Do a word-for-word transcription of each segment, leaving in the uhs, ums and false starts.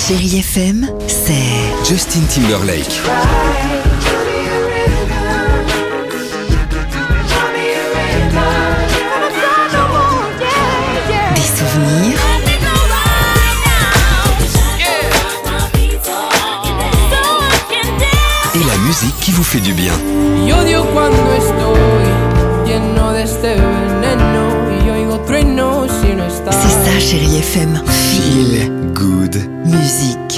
Chérie F M, c'est Justin Timberlake. des souvenirs, Et la musique qui vous fait du bien. Y odio cuando estoy lleno de este veneno y oigo truenos si no estás. c'est ça Chérie F M. Feel good. Musique.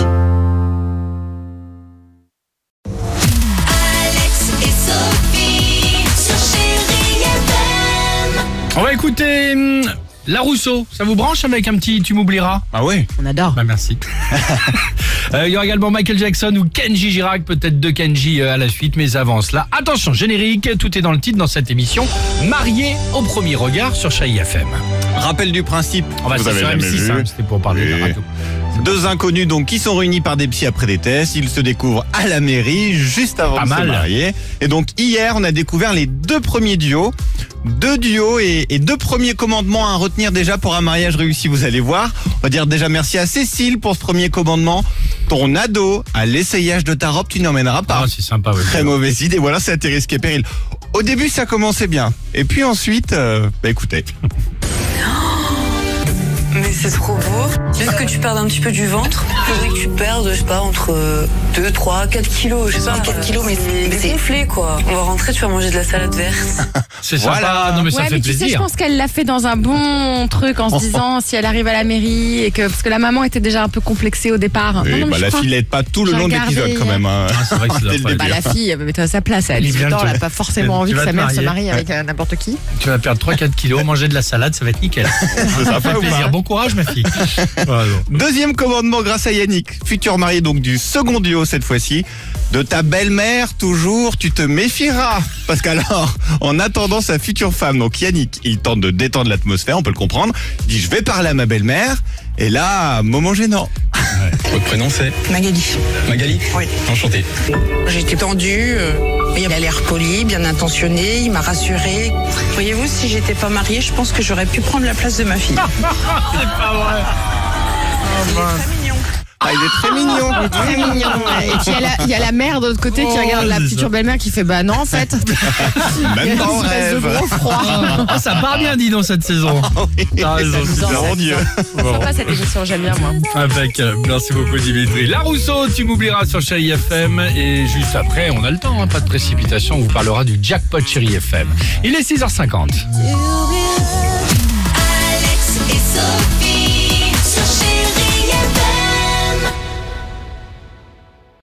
Alex et Sophie sur Chérie F M. On va écouter hum, La Rousseau. Ça vous branche avec un petit Tu m'oublieras? Ah ouais. On adore. Bah merci. Euh, Il y aura également Michael Jackson ou Kenji Girac, peut-être deux Kenji euh, à la suite, mais avant cela, attention, générique, tout est dans le titre dans cette émission. Marié au premier regard sur Chérie F M. Rappel du principe, On va vous c'est avez sur M jamais six, vu. hein, c'était pour parler de la Oui. radio. Deux inconnus donc qui sont réunis par des psys après des tests, ils se découvrent à la mairie juste avant Pas de mal. se marier. Et donc hier on a découvert les deux premiers duos, deux duos et, et deux premiers commandements à retenir déjà pour un mariage réussi, vous allez voir. On va dire déjà merci à Cécile pour ce premier commandement. Ton ado à l'essayage de ta robe, tu n'emmèneras pas. Ah, c'est sympa, ouais. Très mauvaise idée, voilà, c'est à tes risques et périls. Au début ça commençait bien, et puis ensuite, euh, bah écoutez. Mais c'est trop beau. Juste que tu perdes un petit peu du ventre. Faudrait que tu perdes, je sais pas, entre deux, trois, quatre kilos. Je sais pas, quatre kilos, mais c'est gonflé quoi. On va rentrer, tu vas manger de la salade verte. C'est sympa, Voilà. non mais ça Ouais, fait mais tu sais, je plaisir. pense qu'elle l'a fait dans un bon truc en se disant si elle arrive à la mairie et que parce que la maman était déjà un peu complexée au départ. Oui, Non, non, mais bah, je la crois. fille l'aide pas tout le J'ai long de regardé l'épisode quand même. Hein. Ah, c'est vrai que ça doit Dès le pas être début. Bah, la fille, elle était à sa place. À Elle dix-huit vient de ans, te- elle n'a pas forcément envie tu que vas sa te mère se marier. marie avec euh, n'importe qui. Tu vas perdre trois quatre kilos, manger de la salade, ça va être nickel. Ça fait ou plaisir. pas Bon courage ma fille. Voilà, bon. Deuxième commandement grâce à Yannick, futur marié donc du second duo cette fois-ci. De ta belle-mère, toujours, tu te méfieras. Parce qu'alors, en attendant sa future femme, donc Yannick, il tente de détendre l'atmosphère, on peut le comprendre. Il dit, je vais parler à ma belle-mère. Et là, moment gênant. Votre prénom c'est Magali. Magali? Oui. Enchanté. J'étais tendue. euh, Il a l'air poli, bien intentionné. Il m'a rassurée. Voyez-vous, si j'étais pas mariée, je pense que j'aurais pu prendre la place de ma fille. C'est pas vrai. Il est très mignon. Ah, il est très mignon. Très mignon. Et puis il y a la- il y, a la mère de l'autre côté qui Oh, regarde la c'est future ça. belle-mère qui fait bah non en fait. Il y Même a pas en une espèce de rêve. gros froid. Ah, ça part bien dit dans cette saison. T'as raison. C'est vraiment Dieu. Bon. Sympa cette émission, j'aime bien moi. Avec, euh, merci beaucoup Dimitri. La Rousseau, tu m'oublieras sur Chérie F M. Et juste après, on a le temps, hein, pas de précipitation, on vous parlera du jackpot Chérie F M. Il est six heures cinquante. Alex et Sophie.